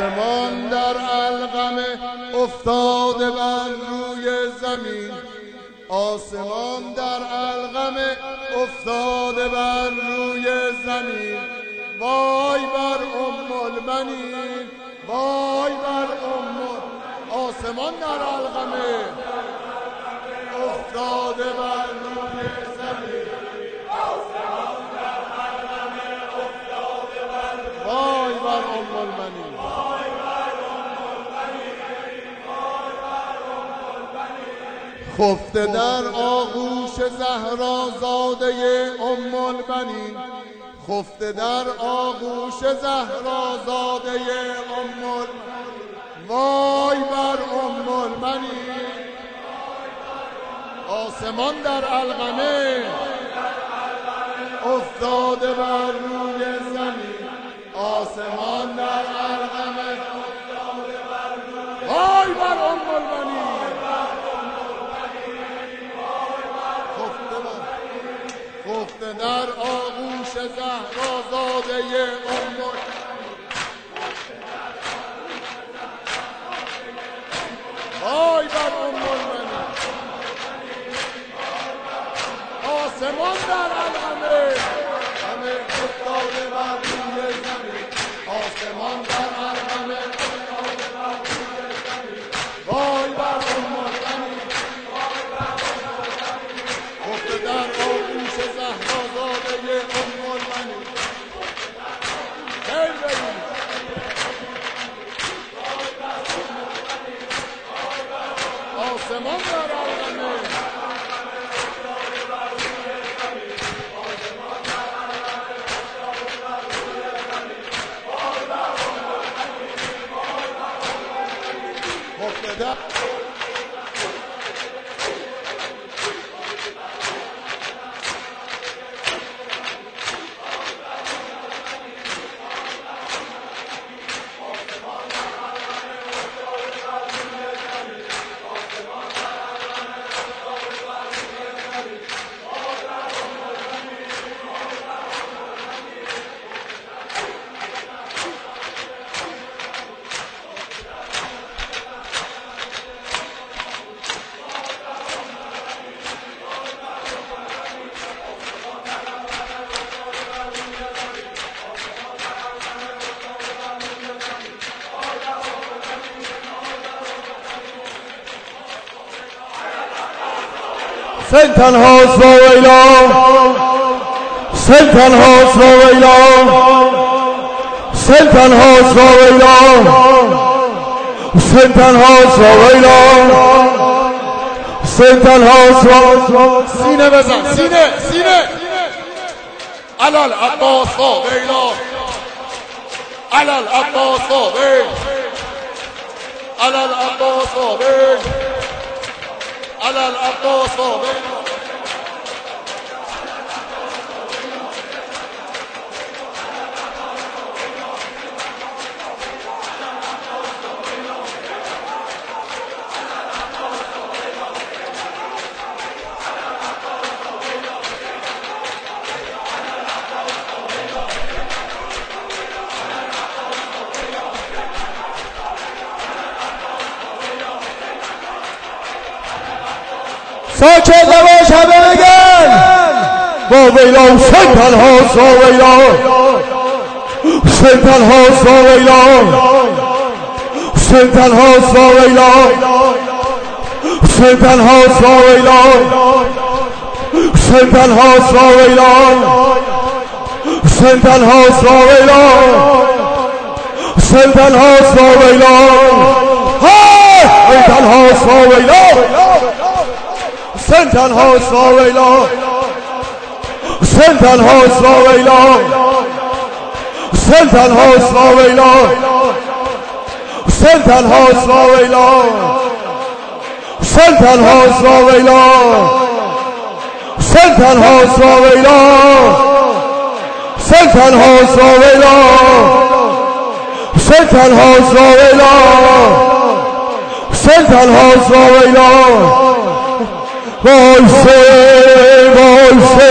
آسمان در علقمه افتاده بر روی زمین، آسمان در علقمه افتاده بر روی زمین. وای بر المنین، وای بر آسمان در علقمه افتاده بر روی زمین، آسمان در علقمه افتاده بر روی زمین. وای بر المنین، وای بر المنین، خفته در آغوش زهرا زاده المنین، خفته در آغوش زهرا زاده المنین. وای بر المنین، آسمان در علقمه افتاده بر روی زمین، آسمان در علقمه افتاده بر روی زمین. وای بر المنین، خفته در آغوش زهرا زاده المنین. وای بر المنین، آسمان در علقمه همه افتاده بر روی زمین، آسمان در علقمه افتاده بر روی زمین. وای بر المنین، خفته در آغوش زهرا زاده المنین. خیلی بگید آسمان در علقمه سنتن هاست با ویلا، سنتن هاست با ویلا، سنتن هاست با ویلا، سنتن هاست با ویلا، سنتن هاست با سینه بزن، سینه سینه. علال عباس با ویلا، علال عباس با ویلا، علال عباس با ویلا، علال عباس با ویلا. ساکت نباش، همه بگن با ویلا. سنتن هاست با ویلا، سنتن هاست با ویلا، سنتن هاست با ویلا، سنتن هاست با ویلا، سنتن هاست با ویلا، سنتن هاست با ویلا، سنتن هاست با ویلا، سنتن هاست با ویلا، سنتن هاست با ویلا، سنتن هاست با ویلا، سنتن هاست با ویلا، سنتن هاست با ویلا، سنتن هاست با ویلا، سنتن هاست با ویلا، سنتن هاست با ویلا، سنتن هاست با ویلا، سنتن هاست با ویلا. وایسه وایسه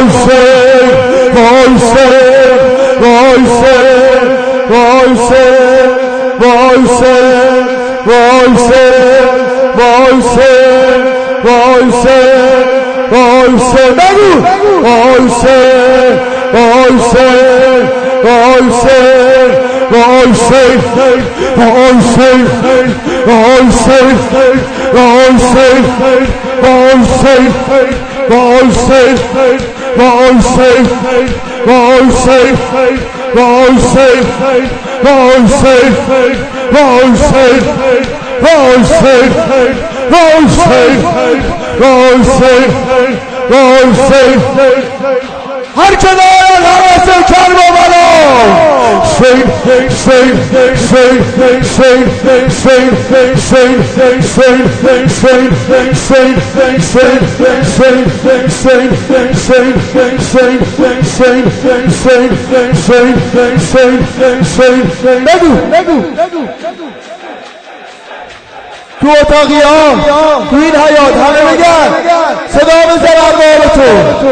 وایسه وایسه وایسه وایسه وایسه وایسه وایسه وایسه وایسه بگو وایسه وایسه وایسه وایسه وایسه وایسه وایسه وایسه وایسه وایسه وایسه وایسه وایسه وایسه وایسه وایسه وایسه هر که دارد حواس کربلا شین شین شین شین شین شین شین شین شین شین شین شین شین شین شین شین شین بگو تو اتاقی ها تو این حیات همه بگن صدا بزن ارباب تو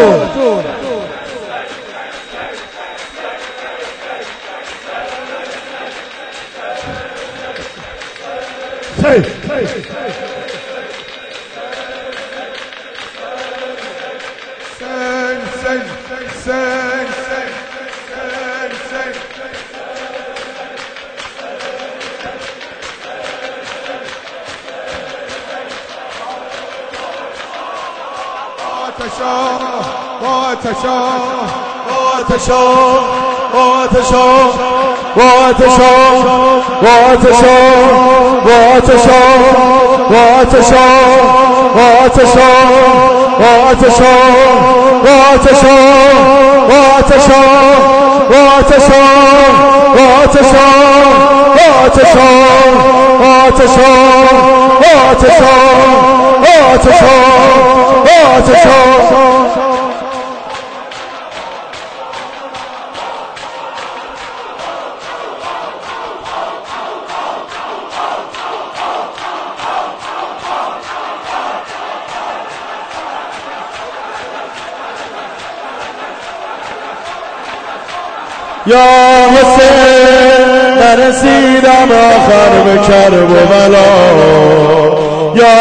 یا حسین نرسیدم آخر به کربلا یا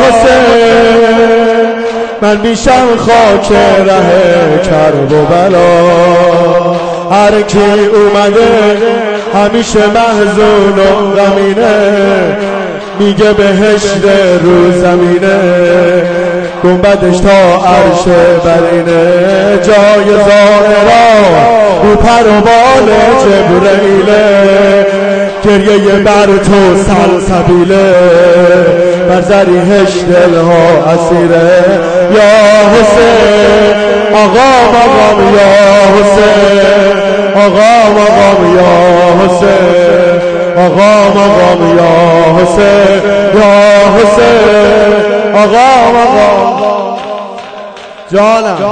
حسین من میشم خاک ره کربلا هر کی اومده همیشه محزون و غمینه میگه بهشت رو زمینه گنبدش تا عرش برینه جای زائرا رو پر و بال جبرئیله گریه بر تو سلسبیله بر زریحش دلها اسیره یا حسین آقا مقام یا حسین آقا مقام یا حسین آقا مقام یا حسین یا حسین آقا مقام جانم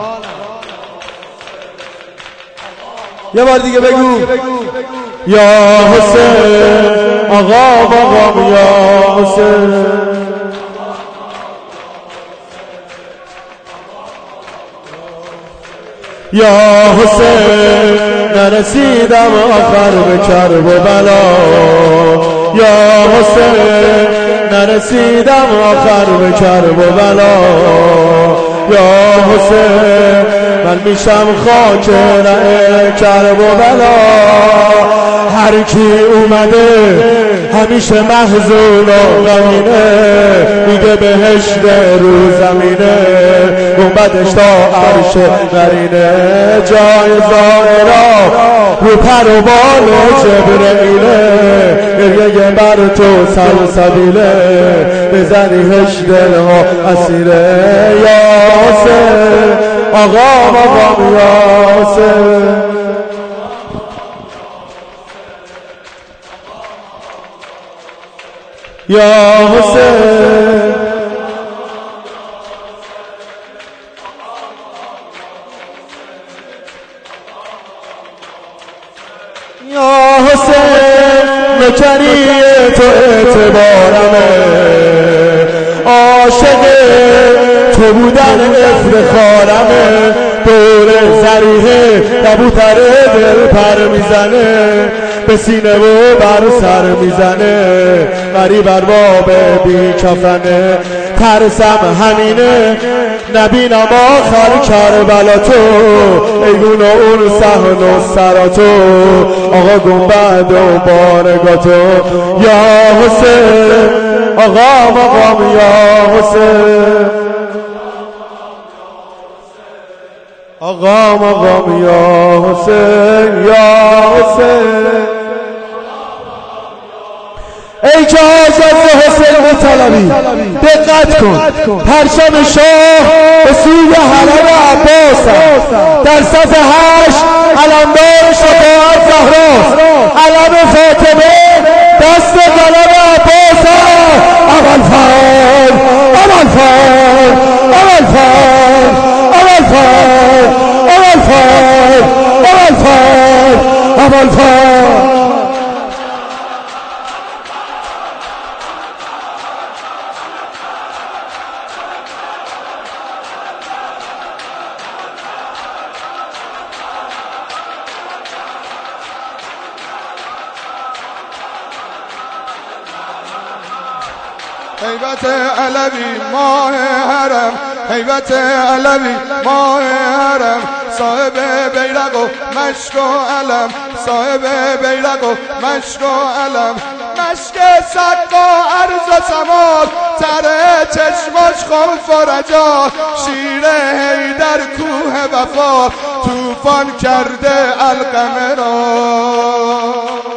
یه بار دیگه بگو یا حسین آقا مقام یا حسین یا حسین نرسیدم آخر به کربلا یا حسین نرسیدم آخر به کربلا یا حسین من میشم خاک ره کربلا هر کی اومده همیشه محزون و غمینه میگه بهشت رو زمینه گنبدش تا عرش برینه جای زائرا رو پر و بال جبرئیله گریه بر تو سلسبیله بزنیش دلها اسیره یا حسین آقا مقام یا حسین یا حسین یا حسین نکری تو اعتبارمه عاشق تو بودن افتخارمه دور زریحه کبوتر دل پر میزنه، به سینه و بر سر میزنه، غریب بر باب بی کفنه. ترسم همینه نبینم آخر کربلا تو، ایگون اون صحن و سراتو، آقا گنبد و بارگاتو. یا حسین آقا مقام یا حسین، آقا مقام یا حسین یا حسین. ای که حاضر حسین طلبی دقت کن، پرچم شاه به سوی حرم عباس در صف 8 علمدار شفاعت زهراست، علم فاطمه دست قلم عباس. اول فرد اول فرد اول فرد اول فرد اول فرد اول فرد اول فرد. هیبت علوی ماه حرم، هیبت علوی ماه حرم، صاحب بیرق و مشک و علم، صاحب بیرق و مشک و علم. مشک سقا عرض و سماک، تره چشماش خوف و رجا، شیر حیدر کوه وفا، توفان کرده علقمه را.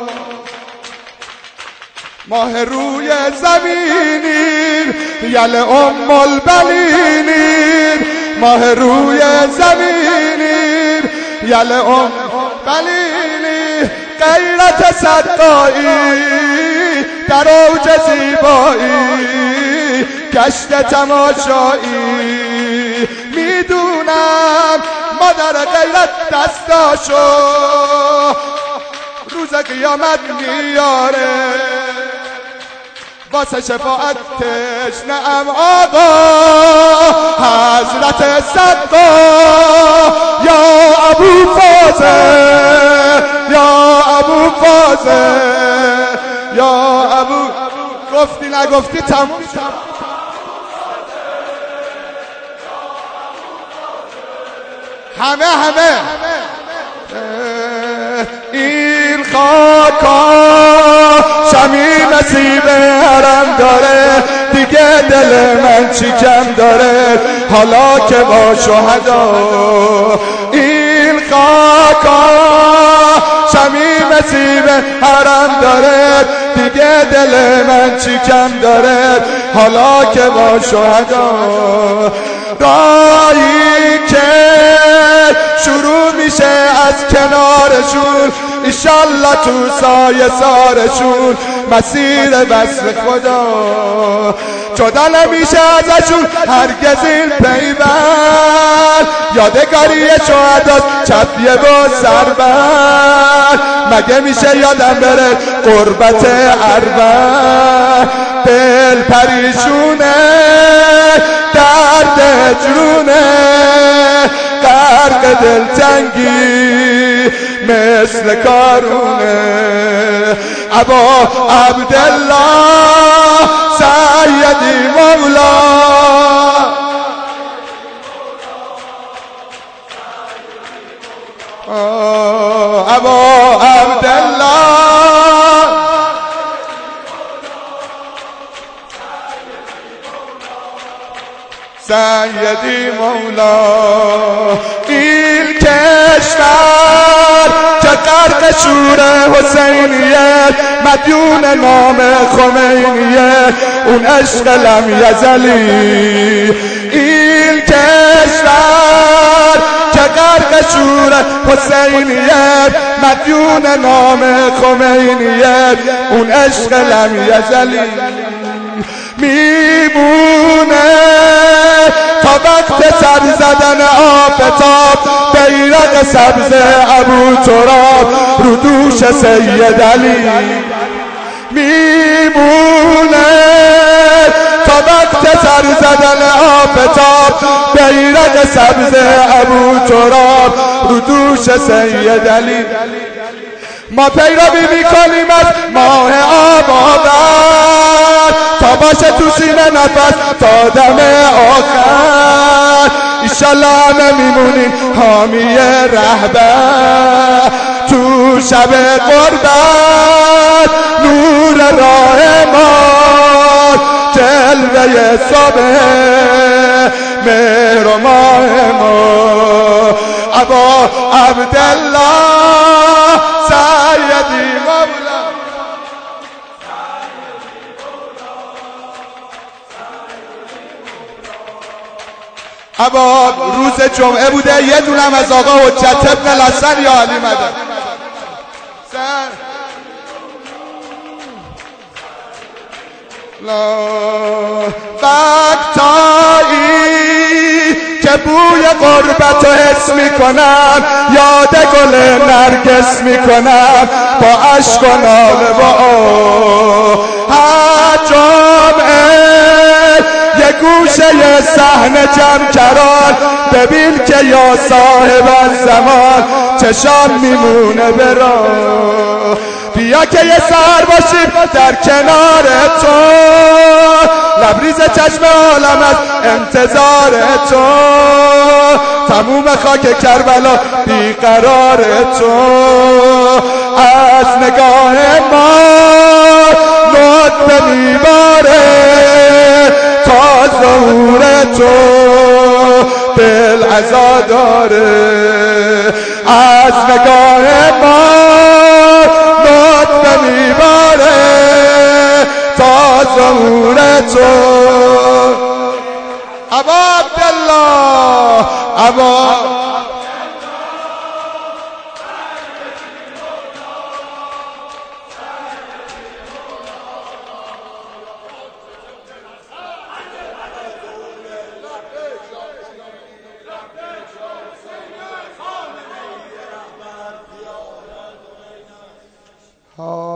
ماه روی زمینی یل ام البلینی، ماه روی زمینی یل ام بلینی. غیرت صدقایی در اوج زیبایی، گشت تماشایی. میدونم مادر غیرت دستاشو روز قیامت میاره، واسه شفاعت تشنه‌ام آقا حضرت صدقا. یا ابو فاضل یا ابو فاضل یا ابو، گفتی نگفتی تموم شد. همه این خاکا شمی نصیب حرم داره، دیگه دل من چی کم داره حالا که با شهدا. این خاکا شمی نصیب حرم داره، دیگه دل من چی کم داره حالا که با شهدا. راهی که شروع میشه از کنارشون، ایشالله تو سایه سارشون مسیر وصل خدا. جدا نمیشه ازشون هرگز این پیوند، یادگاری شهداست چپیه و سربند. مگه میشه یادم بره قربت عربند، دل پریشونه درد جونه، غرق دلتنگی مثل کارونه. ابا عبدالله سیدی مولا، ابا عبدالله سیدی مولا. این کشور که غرق شور حسینیه، مدیون نام خمینیه، اون عشق لم یزلی. این کشور که غرق شور حسینیه، مدیون نام خمینیه، اون عشق لم یزلی. میمونه تا وقت سر زدن آفتاب، بیرق سبز ابو تراب رو دوش سید علی. میمونه تا وقت وقت سر زدن آفتاب بیرق سبز ابو تراب رو دوش سید علی ما پیروی میکنیم از ماه آبادان تا باشه تو سینه نفس تا دم آخر ایشالله همه میمونیم حامی رهبر تو شب قربت نور راه ما جلوه صبح مهر و ماه ما ابا عبدالله سیدی مولا ابا روز جمعه بوده یه دونم از آقا حجت ابن الحسن یا علی مدد وقتایی که بوی غربت رو حس میکنم یاد گل نرگس میکنم با عشق و ناله و هر جمعه یه گوشه یه صحنه جمکران ببین که یا صاحب الزمان چشام میمونه برا بیا که یه سهر باشیم در کنار تو لبریز چشم عالم از انتظار تو تموم خاک کربلا بیقرار تو از نگاه ما نطفه میباره تا ظهور تو دل عزاداره از نگاه ما نطفه میباره تا ظهور تو ابا عبدالله ابا Oh